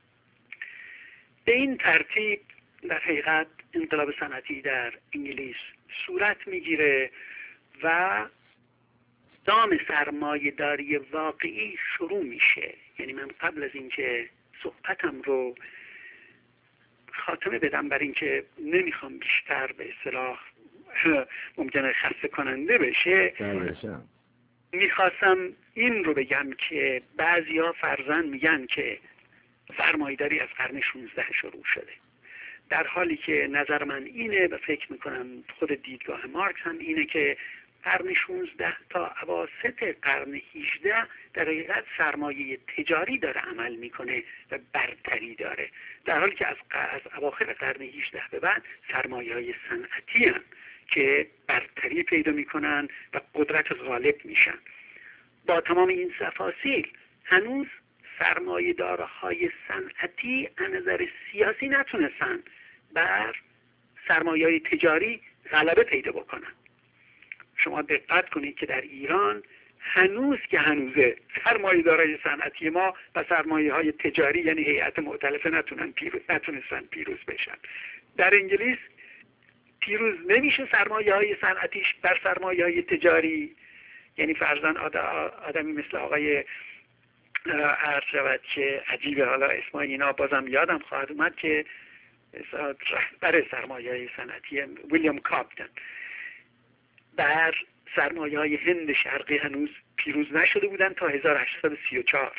به این ترتیب در حقیقت انقلاب صنعتی در انگلیس صورت میگیره و دام سرمایه‌داری واقعی شروع میشه. یعنی من قبل از اینکه صحبتم رو خاتمه بدم، برای اینکه نمیخوام بیشتر به اصطلاح ممکنه خسته کننده بشه، میخواستم این رو بگم که بعضیا فرضاً میگن که سرمایه‌داری از قرن 16 شروع شده، در حالی که نظر من اینه و فکر میکنم خود دیدگاه مارکس هم اینه که قرن 16 تا اواسط قرن 18 در حقیقت سرمایه تجاری داره عمل میکنه و برتری داره، در حالی که از اواخر قرن 18 به بعد سرمایه‌های صنعتی هستند که برتری پیدا میکنن و قدرت غالب میشن. با تمام این تفاصیل هنوز سرمایه‌دارهای صنعتی از نظر سیاسی نتونستن بر سرمایه‌های تجاری غلبه پیدا بکنن. شما دقت کنید که در ایران هنوز هنوزه سرمایه‌دارای صنعتی ما و سرمایه‌های تجاری یعنی هیئت مؤتلفه نتونستن پیروز بشن. در انگلیس پیروز نمیشه سرمایه‌های صنعتیش بر سرمایه‌های تجاری. یعنی فرضاً آدمی مثل آقای عرض شود که عجیبه، حالا اسمای اینا بازم یادم خواهد اومد، که رهبر سرمایه‌های صنعتی ویلیام کاپتن بر سرمایه‌های هند شرقی هنوز پیروز نشده بودن تا 1834.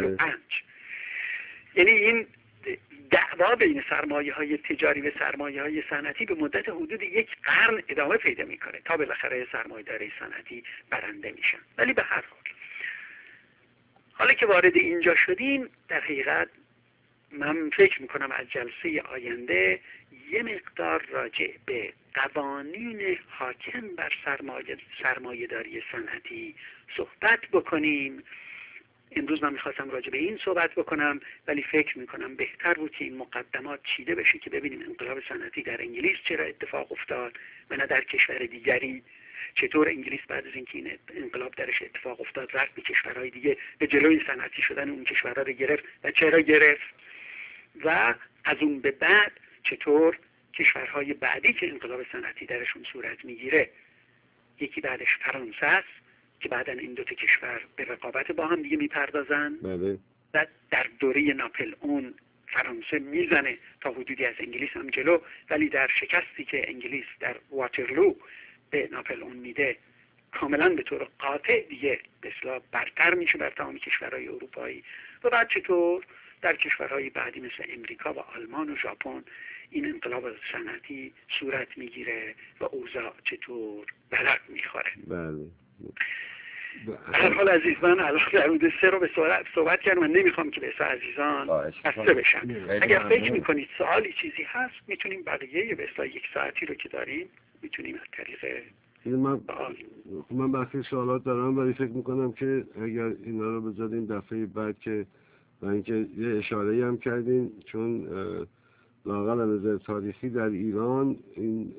یعنی این دعوا بین سرمایه‌های تجاری و سرمایه‌های صنعتی به مدت حدود 1 قرن ادامه پیدا می‌کنه تا بالاخره سرمایه‌داری صنعتی برنده میشن. ولی به هر حال حالا که وارد اینجا شدیم، در حقیقت من فکر میکنم از جلسه آینده یه مقدار راجع به قوانین حاکم بر سرمایه‌داری صنعتی صحبت بکنیم. امروز من میخواستم راجع به این صحبت بکنم، ولی فکر میکنم بهتر بود که این مقدمات چیده بشه که ببینیم انقلاب صنعتی در انگلیس چرا اتفاق افتاد و نه در کشور دیگری. چطور انگلیس بعد از اینکه این انقلاب درش اتفاق افتاد رفت به کشورهای دیگه به جلوی صنعتی شدن اون کشورها رو گرفت و چرا گرفت، و از اون به بعد چطور کشورهای بعدی که انقلاب صنعتی درشون صورت میگیره، یکی بعدش فرانسه است که بعداً این 2 کشور به رقابت با هم دیگه میپردازن و در دوره ناپلئون فرانسه میزنه تا حدودی از انگلیس هم جلو، ولی در شکستی که انگلیس در واترلو به ناپلئون میده کاملا به طور قاطع دیگه به اصطلاح برتر میشه بر تمام کشورهای اروپایی. و بعد چطور در کشورهای بعدی مثل امریکا و آلمان و ژاپن این انقلاب صنعتی صورت میگیره و اوضاع چطور بلد میخوره. بله. هر حال عزیز، من الان در حدود 3 رو به صحبت کردم. من نمیخوام که به اصلا عزیزان خسته بشن. اگر فکر میکنید سوالی چیزی هست میتونیم بقیه به اصلا 1 ساعتی رو که داریم میتونیم از طریق من بخی سوالات دارم، ولی فکر میکنم که اگر اینا رو بذاریم دفعه بعد، که و اینکه یه اشاره‌ای هم کردین، چون لااقل از نظر تاریخی در ایران این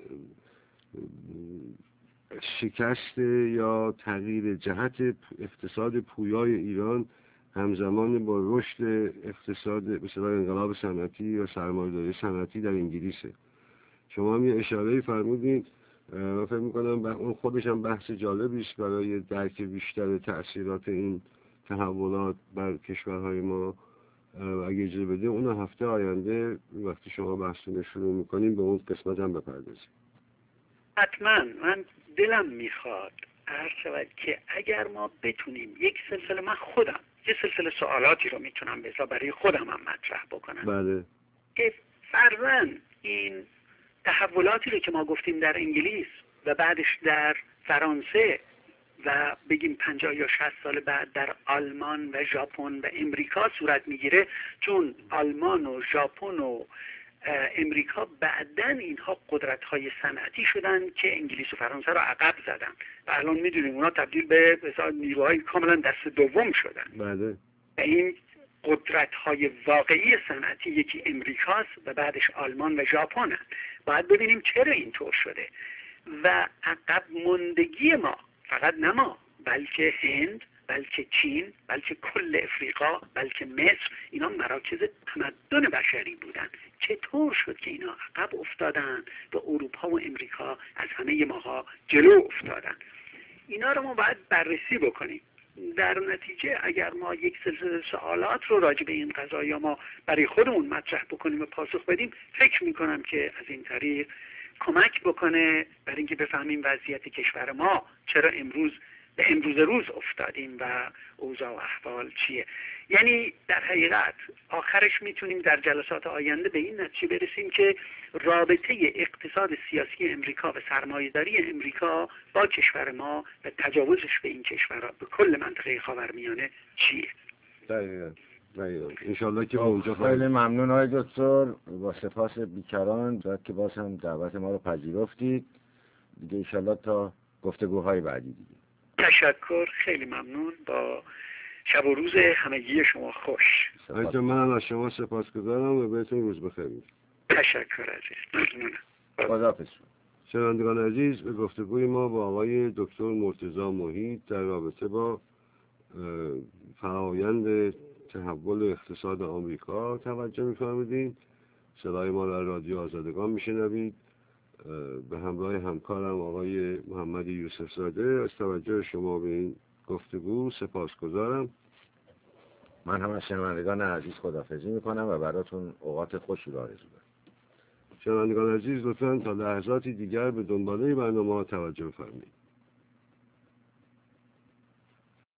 شکست یا تغییر جهت اقتصاد پویای ایران همزمان با رشد اقتصاد مثلا انقلاب صنعتی یا سرمایه‌داری صنعتی در انگلیسه. شما هم یه اشاره‌ای فرمودین، من فکر می‌کنم اون خودش هم بحث جالبی است برای درک بیشتر تأثیرات این تحولات بر کشورهای ما. اگه اجازه بدید اون هفته آینده وقتی شما بحثتون رو شروع می‌کنیم به اون قسمت هم بپردازیم. حتما. من دلم میخواد عرض شود که اگر ما بتونیم یک سلسله، من خودم یه سلسله سوالاتی رو میتونم بذار برای خودم هم مطرح بکنم. بله. که فرضاً این تحولاتی رو که ما گفتیم در انگلیس و بعدش در فرانسه و بگیم 50 یا 60 سال بعد در آلمان و ژاپن و امریکا صورت میگیره، چون آلمان و ژاپن و امریکا بعدن اینها قدرت‌های صنعتی شدن که انگلیس و فرانسه را عقب زدن و الان میدونیم اونا تبدیل به نیروهای کاملا دست دوم شدن. بله. و این قدرت‌های واقعی صنعتی یکی امریکاست و بعدش آلمان و ژاپن هست. باید ببینیم چرا اینطور شده و عقب ماندگی ما، فقط نه ما بلکه هند، بلکه چین، بلکه کل افریقا، بلکه مصر، اینا مراکز تمدن بشری بودن. چطور شد که اینا عقب افتادن و اروپا و امریکا از همه ماها جلو افتادن؟ اینا رو ما باید بررسی بکنیم. در نتیجه اگر ما یک سلسله سوالات رو راجع به این قضایا ما برای خودمون مطرح بکنیم و پاسخ بدیم، فکر میکنم که از این طریق کمک بکنه برای اینکه بفهمیم وضعیت کشور ما چرا امروز به امروز روز افتادیم و اوضاع و احوال چیه. یعنی در حقیقت آخرش میتونیم در جلسات آینده به این نتیجه برسیم که رابطه اقتصاد سیاسی امریکا و سرمایه‌داری امریکا با کشور ما و تجاوزش به این کشورها به کل منطقه خاورمیانه چیه. دقیقاً. انشالله که اونجا خیلی ممنون آقای دکتر، با سپاس بیکران که باز هم دعوت ما رو پذیرفتید. دیگه انشالله تا گفتگوهای بعدی دیگه. تشکر، خیلی ممنون. با شب و روز همگی شما خوش. من از شما سپاسگزارم و بهتون روز بخیر. تشکر عزیز، ممنونم. خداحافظ. شنوندگان عزیز، به گفتگوی ما با آقای دکتر مرتضی محیط در رابطه با فرآیند تحول اقتصاد آمریکا توجه می‌فرمایید. صدای ما را رادیو آزادگان میشنوید. به همراه همکارم آقای محمد یوسف زاده از توجه شما به این گفتگو سپاسگزارم. من هم از شنوندگان عزیز خداحافظی میکنم و براتون اوقات خوشی رو آرزو دارم. شنوندگان عزیز، لطفاً تا لحظاتی دیگر به دنباله برنامه‌ها توجه بفرمایید.